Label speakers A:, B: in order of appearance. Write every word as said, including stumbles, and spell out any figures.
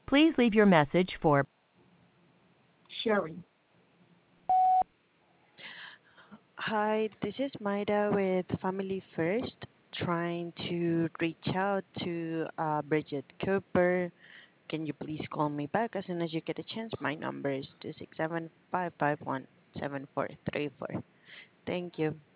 A: Please leave your message for Sharing.
B: Hi, this is Maida with Family First, trying to reach out to uh, Bridget Cooper. Can you please call me back as soon as you get a chance? My number is two six seven, five five one, seven four three four. Thank you.